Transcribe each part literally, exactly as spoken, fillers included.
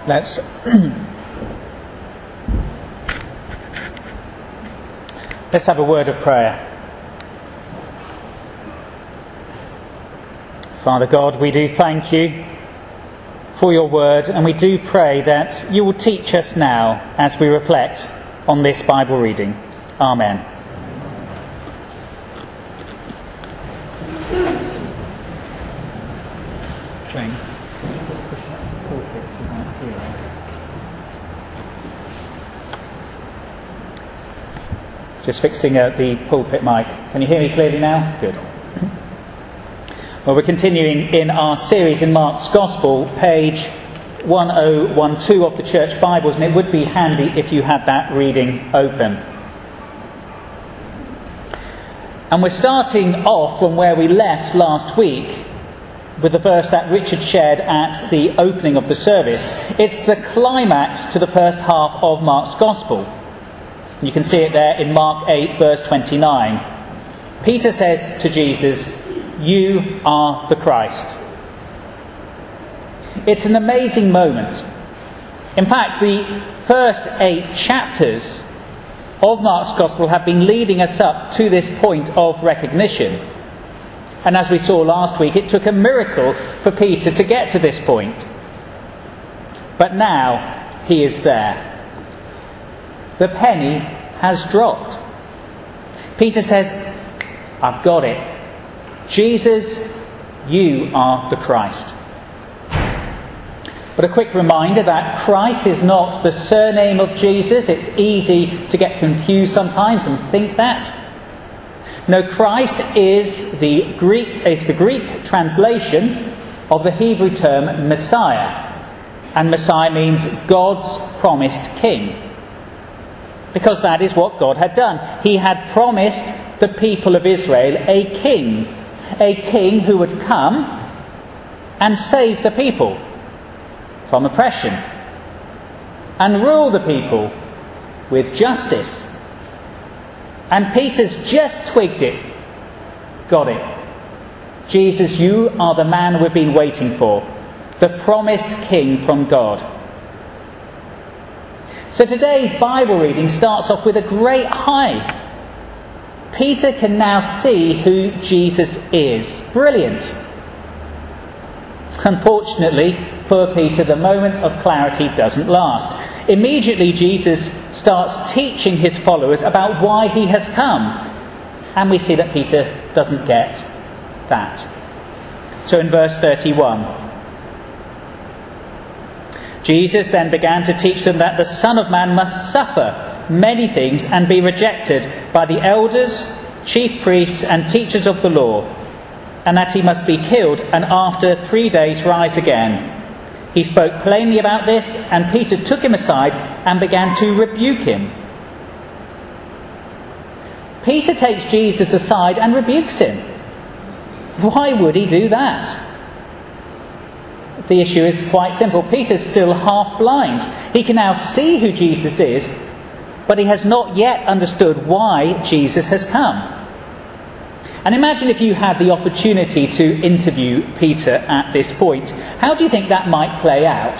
Let's let's have a word of prayer. Father God, we do thank you for your word, and we do pray that you will teach us now as we reflect on this Bible reading. Amen. Jane. Just fixing uh, the pulpit mic. Can you hear me clearly now? Good. Well, we're continuing in our series in Mark's Gospel, page ten twelve of the Church Bibles, and it would be handy if you had that reading open. And we're starting off from where we left last week with the verse that Richard shared at the opening of the service. It's the climax to the first half of Mark's Gospel. You can see it there in Mark eight, verse twenty-nine. Peter says to Jesus, "You are the Christ." It's an amazing moment. In fact, the first eight chapters of Mark's Gospel have been leading us up to this point of recognition. And as we saw last week, it took a miracle for Peter to get to this point. But now he is there. The penny has dropped. Peter says, "I've got it. Jesus, you are the Christ." But a quick reminder that Christ is not the surname of Jesus. It's easy to get confused sometimes and think that. No, Christ is the Greek is the Greek translation of the Hebrew term Messiah. And Messiah means God's promised king. Because that is what God had done. He had promised the people of Israel a king. A king who would come and save the people from oppression and rule the people with justice. And Peter's just twigged it. Got it. Jesus, you are the man we've been waiting for. The promised king from God. So today's Bible reading starts off with a great high. Peter can now see who Jesus is. Brilliant. Unfortunately, poor Peter, the moment of clarity doesn't last. Immediately, Jesus starts teaching his followers about why he has come. And we see that Peter doesn't get that. So in verse thirty-one, Jesus then began to teach them that the Son of Man must suffer many things and be rejected by the elders, chief priests and teachers of the law, and that he must be killed and after three days rise again. He spoke plainly about this, and Peter took him aside and began to rebuke him. Peter takes Jesus aside and rebukes him. Why would he do that? The issue is quite simple. Peter's still half blind. He can now see who Jesus is, but he has not yet understood why Jesus has come. And imagine if you had the opportunity to interview Peter at this point. How do you think that might play out?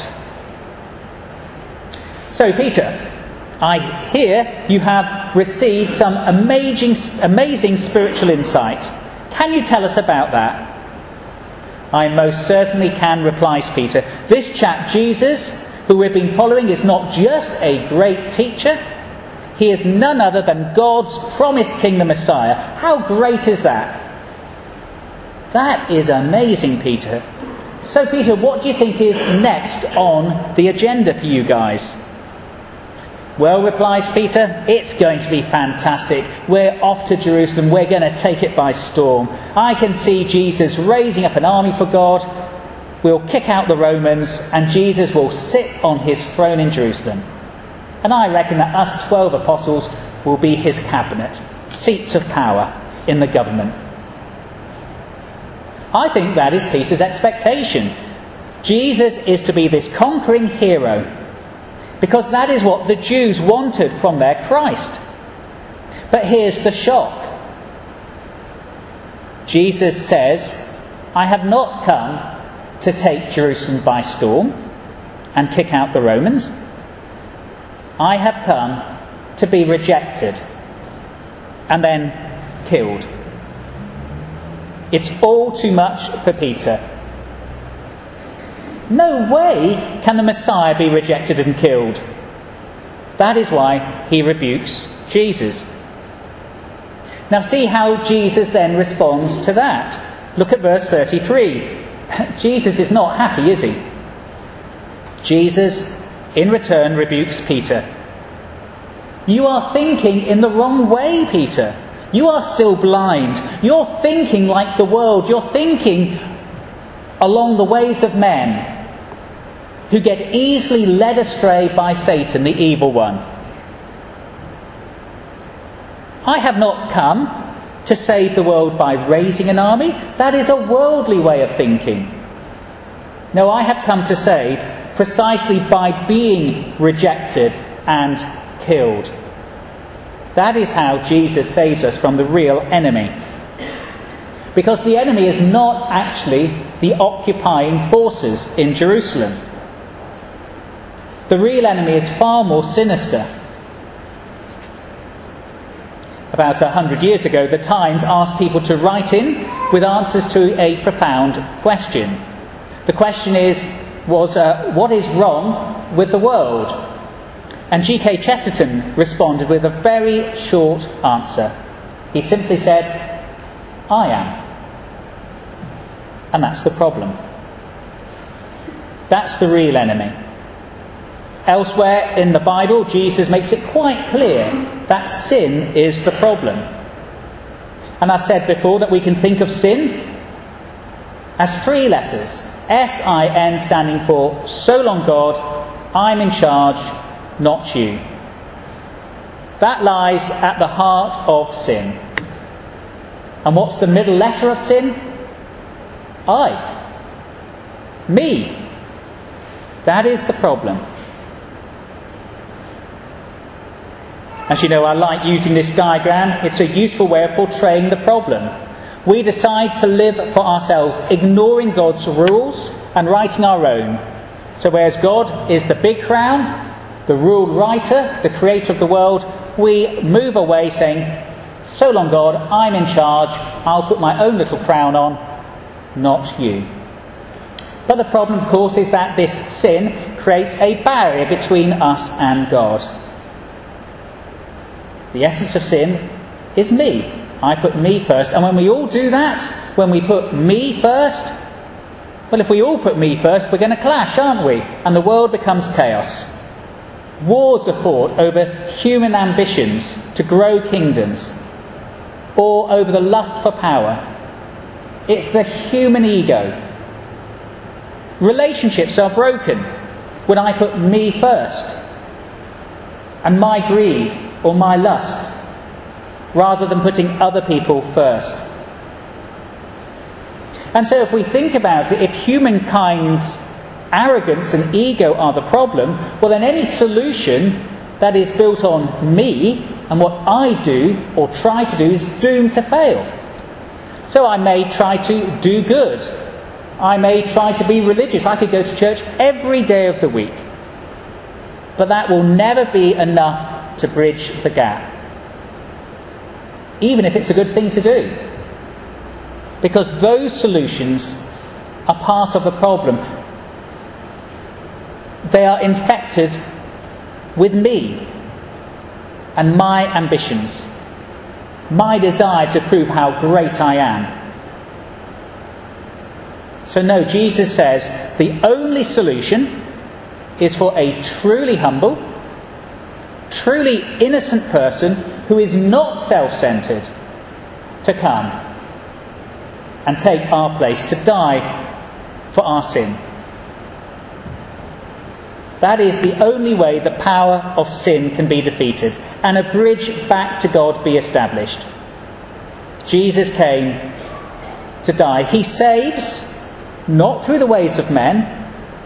So, Peter, I hear you have received some amazing, amazing spiritual insight. Can you tell us about that? "I most certainly can," replies Peter. "This chap Jesus, who we've been following, is not just a great teacher. He is none other than God's promised king, the Messiah." How great is that? That is amazing, Peter. So, Peter, what do you think is next on the agenda for you guys? "Well," replies Peter, "it's going to be fantastic. We're off to Jerusalem. We're going to take it by storm. I can see Jesus raising up an army for God. We'll kick out the Romans, and Jesus will sit on his throne in Jerusalem. And I reckon that us twelve apostles will be his cabinet, seats of power in the government." I think that is Peter's expectation. Jesus is to be this conquering hero, because that is what the Jews wanted from their Christ. But here's the shock. Jesus says, "I have not come to take Jerusalem by storm. and kick out the Romans. I have come to be rejected and then killed. It's all too much for Peter. No way can the Messiah be rejected and killed. That is why he rebukes Jesus. Now see how Jesus then responds to that. Look at verse thirty-three. Jesus is not happy, is he? Jesus, in return, rebukes Peter. You are thinking in the wrong way, Peter. You are still blind. You're thinking like the world. You're thinking along the ways of men who get easily led astray by Satan, the evil one. I have not come to save the world by raising an army. That is a worldly way of thinking. No, I have come to save precisely by being rejected and killed. That is how Jesus saves us from the real enemy. Because the enemy is not actually the occupying forces in Jerusalem. The real enemy is far more sinister. About a hundred years ago, the Times asked people to write in with answers to a profound question. The question is, was, uh, what is wrong with the world? And G K Chesterton responded with a very short answer. He simply said, I am. And that's the problem. That's the real enemy. Elsewhere in the Bible, Jesus makes it quite clear that sin is the problem. And I've said before that we can think of sin as three letters. S I N standing for, so long God, I'm in charge, not you. That lies at the heart of sin. And what's the middle letter of sin? I. Me. That is the problem. As you know, I like using this diagram. It's a useful way of portraying the problem. We decide to live for ourselves, ignoring God's rules and writing our own. So whereas God is the big crown, the rule writer, the creator of the world, we move away saying, so long God, I'm in charge, I'll put my own little crown on, not you. But the problem, of course, is that this sin creates a barrier between us and God. The essence of sin is me. I put me first. And when we all do that, when we put me first, well, if we all put me first, we're going to clash, aren't we? And the world becomes chaos. Wars are fought over human ambitions to grow kingdoms, or over the lust for power. It's the human ego. Relationships are broken when I put me first, and my greed or my lust, rather than putting other people first. And so if we think about it, if humankind's arrogance and ego are the problem, well then any solution that is built on me and what I do or try to do is doomed to fail. So I may try to do good. I may try to be religious. I could go to church every day of the week. But that will never be enough to bridge the gap, even if it's a good thing to do, because those solutions are part of the problem. They are infected with me and my ambitions, my desire to prove how great I am. So no, Jesus says the only solution is for a truly humble, truly innocent person who is not self-centred to come and take our place, to die for our sin. That is the only way the power of sin can be defeated and a bridge back to God be established. Jesus came to die. He saves not through the ways of men,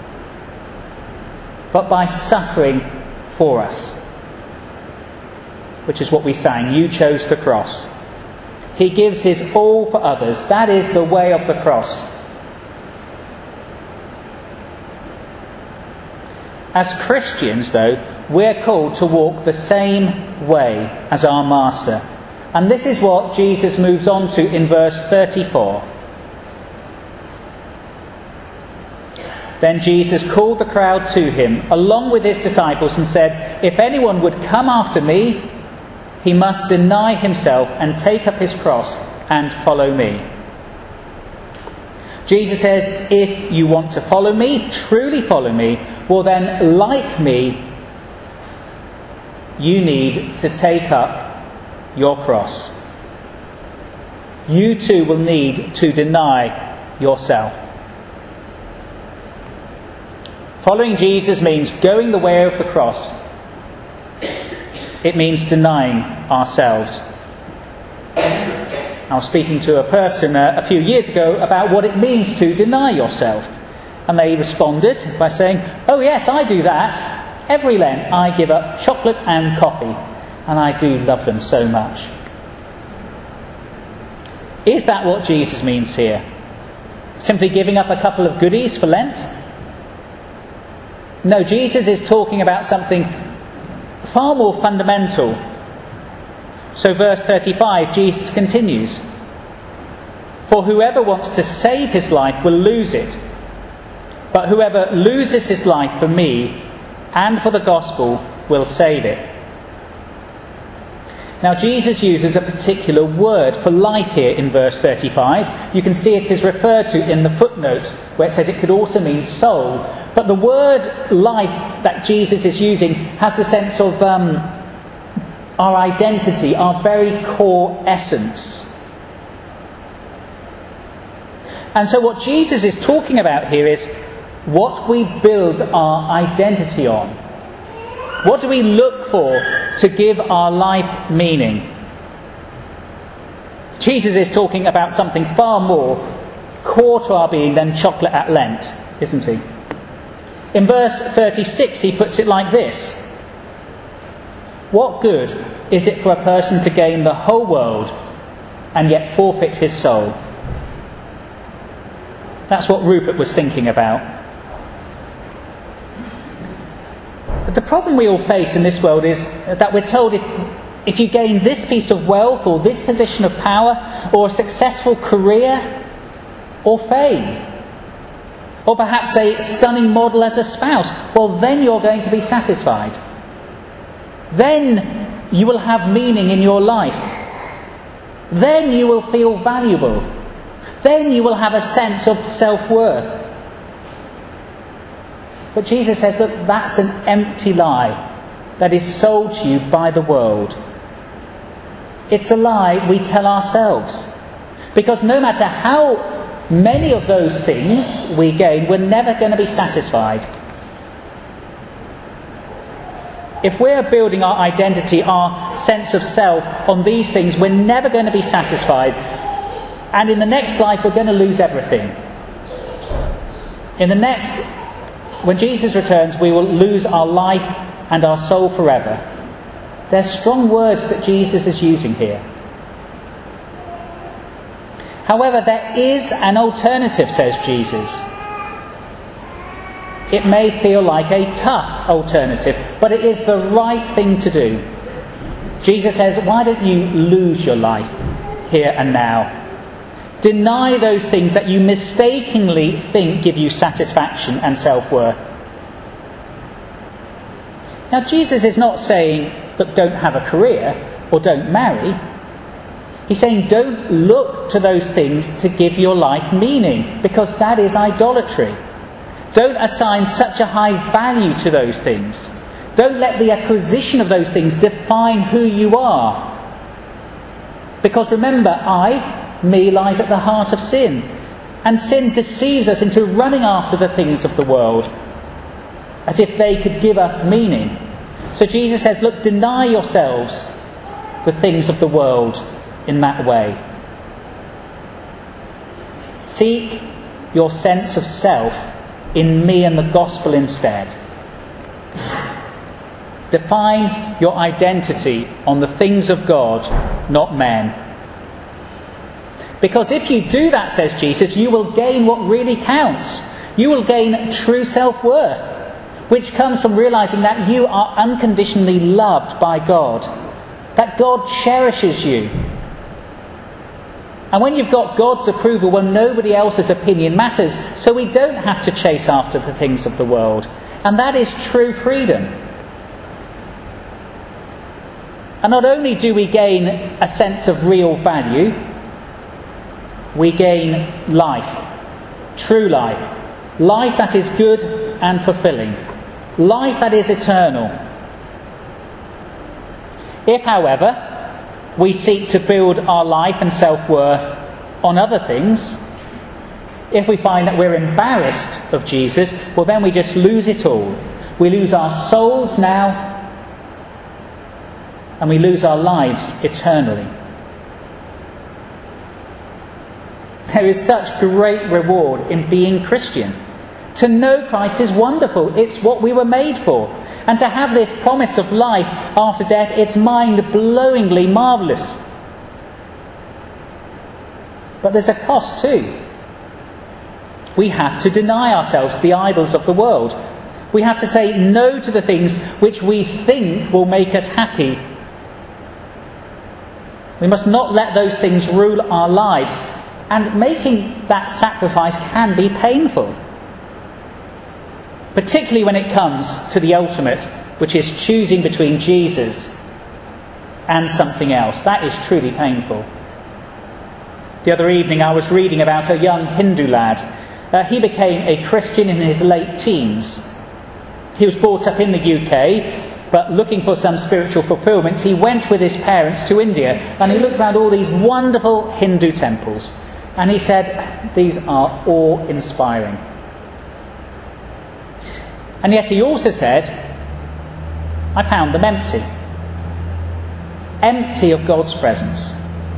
but by suffering for us. Which is what we sang, you chose the cross. He gives his all for others. That is the way of the cross. As Christians, though, we're called to walk the same way as our Master. And this is what Jesus moves on to in verse thirty-four. Then Jesus called the crowd to him, along with his disciples, and said, "If anyone would come after me, he must deny himself and take up his cross and follow me." Jesus says, if you want to follow me, truly follow me, well then, like me, you need to take up your cross. You too will need to deny yourself. Following Jesus means going the way of the cross. It means denying ourselves. I was speaking to a person uh, a few years ago about what it means to deny yourself. And they responded by saying, "Oh yes, I do that. Every Lent I give up chocolate and coffee. And I do love them so much." Is that what Jesus means here? Simply giving up a couple of goodies for Lent? No, Jesus is talking about something far more fundamental. So verse thirty-five, Jesus continues, "For whoever wants to save his life will lose it. But whoever loses his life for me and for the gospel will save it." Now Jesus uses a particular word for life here in verse thirty-five. You can see it is referred to in the footnote where it says it could also mean soul. But the word life that Jesus is using has the sense of um, our identity, our very core essence. And so what Jesus is talking about here is what we build our identity on. What do we look for to give our life meaning? Jesus is talking about something far more core to our being than chocolate at Lent, isn't he? In verse thirty-six he puts it like this: "What good is it for a person to gain the whole world and yet forfeit his soul?" That's what Rupert was thinking about. The problem we all face in this world is that we're told if, if you gain this piece of wealth or this position of power or a successful career or fame or perhaps a stunning model as a spouse, well then you're going to be satisfied. Then you will have meaning in your life. Then you will feel valuable. Then you will have a sense of self-worth. But Jesus says, look, that's an empty lie that is sold to you by the world. It's a lie we tell ourselves. Because no matter how many of those things we gain, we're never going to be satisfied. If we're building our identity, our sense of self on these things, we're never going to be satisfied. And in the next life, we're going to lose everything. In the next, when Jesus returns, we will lose our life and our soul forever. They're strong words that Jesus is using here. However, there is an alternative, says Jesus. It may feel like a tough alternative, but it is the right thing to do. Jesus says, why don't you lose your life here and now? Deny those things that you mistakenly think give you satisfaction and self-worth. Now, Jesus is not saying, look, don't have a career or don't marry. He's saying don't look to those things to give your life meaning, because that is idolatry. Don't assign such a high value to those things. Don't let the acquisition of those things define who you are. Because remember, I, me, lies at the heart of sin. And sin deceives us into running after the things of the world, as if they could give us meaning. So Jesus says, look, deny yourselves the things of the world in that way. Seek your sense of self in me and the gospel instead. Define your identity on the things of God, not men. Because if you do that, says Jesus, you will gain what really counts. You will gain true self-worth. which comes from realizing that you are unconditionally loved by God, that God cherishes you. And when you've got God's approval, well, nobody else's opinion matters, so we don't have to chase after the things of the world. And that is true freedom. And not only do we gain a sense of real value, we gain life, true life, life that is good and fulfilling, life that is eternal. If, however, we seek to build our life and self-worth on other things, if we find that we're embarrassed of Jesus, well, then we just lose it all. We lose our souls now, and we lose our lives eternally. There is such great reward in being Christian. To know Christ is wonderful. It's what we were made for. And to have this promise of life after death, it's mind-blowingly marvellous. But there's a cost too. We have to deny ourselves the idols of the world. We have to say no to the things which we think will make us happy. We must not let those things rule our lives. And making that sacrifice can be painful. Particularly when it comes to the ultimate, which is choosing between Jesus and something else. That is truly painful. The other evening I was reading about a young Hindu lad. Uh, he became a Christian in his late teens. He was brought up in the U K, but looking for some spiritual fulfillment, he went with his parents to India, and he looked around all these wonderful Hindu temples. And he said, these are awe-inspiring. And yet he also said, I found them empty. Empty of God's presence.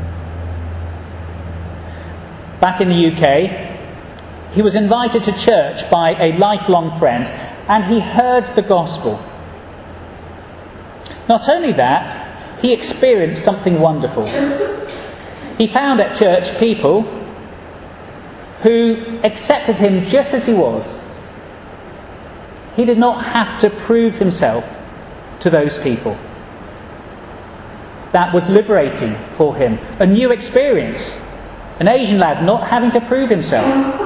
Back in the U K, he was invited to church by a lifelong friend, and he heard the gospel. Not only that, he experienced something wonderful. He found at church people who accepted him just as he was. He did not have to prove himself to those people. That was liberating for him. A new experience. An Asian lad not having to prove himself.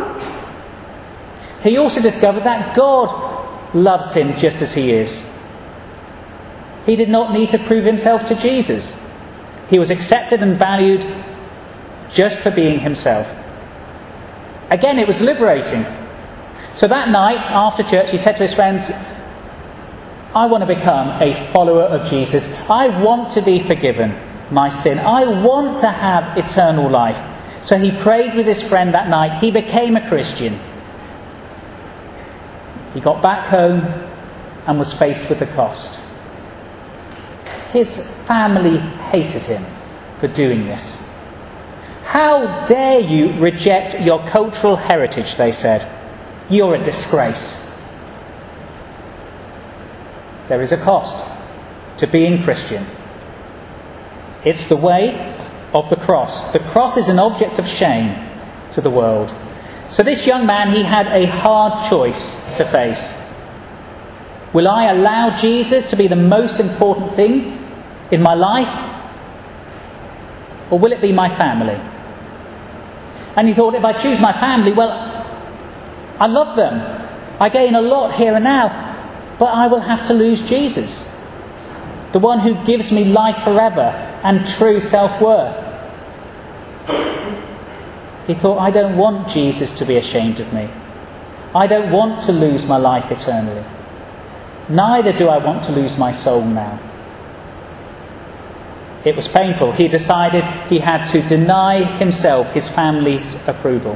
He also discovered that God loves him just as he is. He did not need to prove himself to Jesus. He was accepted and valued just for being himself. Again, it was liberating. So that night, after church, he said to his friends, I want to become a follower of Jesus. I want to be forgiven my sin. I want to have eternal life. So he prayed with his friend that night. He became a Christian. He got back home and was faced with the cost. His family hated him for doing this. How dare you reject your cultural heritage, they said. You're a disgrace. There is a cost to being Christian. It's the way of the cross. The cross is an object of shame to the world. So this young man, he had a hard choice to face. Will I allow Jesus to be the most important thing in my life? Or will it be my family? And he thought, if I choose my family, well, I love them. I gain a lot here and now, but I will have to lose Jesus, the one who gives me life forever and true self-worth. He thought, I don't want Jesus to be ashamed of me. I don't want to lose my life eternally. Neither do I want to lose my soul now. It was painful. He decided he had to deny himself his family's approval.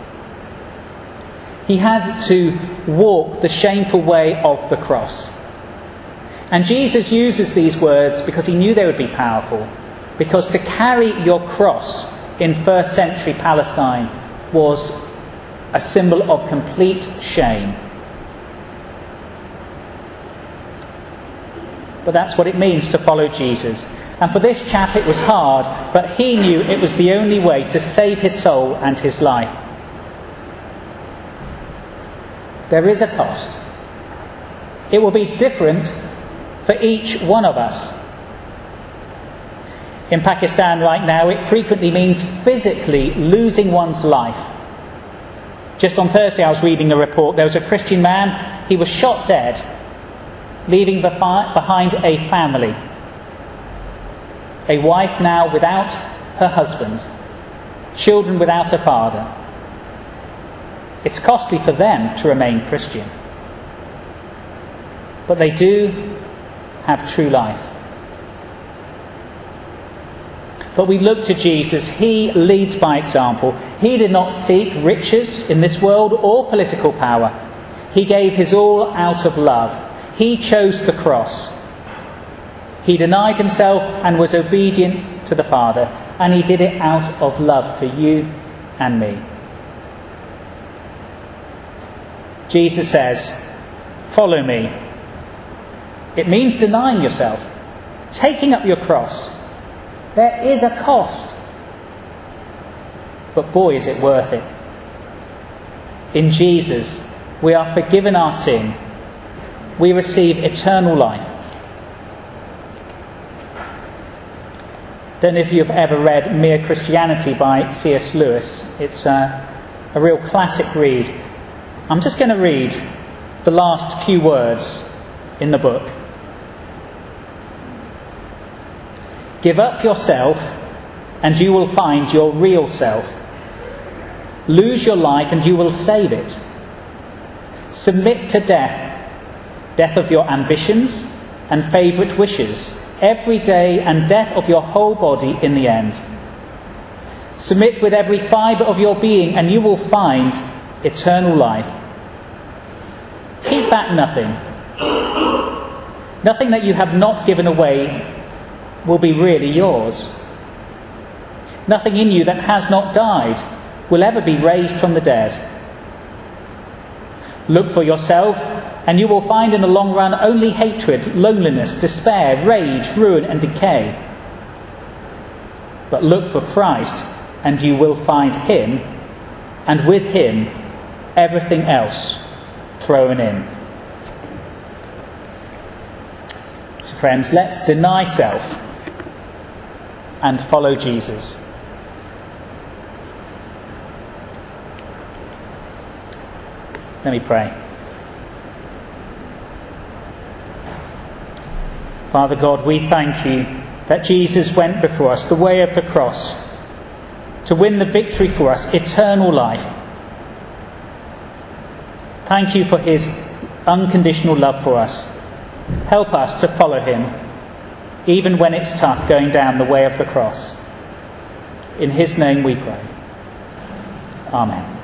He had to walk the shameful way of the cross. And Jesus uses these words because he knew they would be powerful. Because to carry your cross in first century Palestine was a symbol of complete shame. But that's what it means to follow Jesus. And for this chap it was hard, but he knew it was the only way to save his soul and his life. There is a cost. It will be different for each one of us. In Pakistan right now, it frequently means physically losing one's life. Just on Thursday I was reading a report. There was a Christian man, he was shot dead, leaving behind a family. A wife now without her husband, children without a father. It's costly for them to remain Christian. But they do have true life. But we look to Jesus. He leads by example. He did not seek riches in this world or political power. He gave his all out of love. He chose the cross. He denied himself and was obedient to the Father. And he did it out of love for you and me. Jesus says, "Follow me." It means denying yourself, taking up your cross. There is a cost. But boy, is it worth it. In Jesus, we are forgiven our sin. We receive eternal life. Don't know if you've ever read Mere Christianity by C S Lewis. It's a, a real classic read. I'm just going to read the last few words in the book. Give up yourself and you will find your real self. Lose your life and you will save it. Submit to death, death of your ambitions and favourite wishes, every day, and death of your whole body in the end. Submit with every fibre of your being and you will find eternal life. Keep back nothing. Nothing that you have not given away will be really yours. Nothing in you that has not died will ever be raised from the dead. Look for yourself, and you will find in the long run only hatred, loneliness, despair, rage, ruin, and decay. But look for Christ, and you will find him, and with him everything else thrown in. So friends, let's deny self and follow Jesus. Let me pray. Father God, we thank you that Jesus went before us the way of the cross to win the victory for us, eternal life. Thank you for his unconditional love for us. Help us to follow him, even when it's tough going down the way of the cross. In his name we pray. Amen.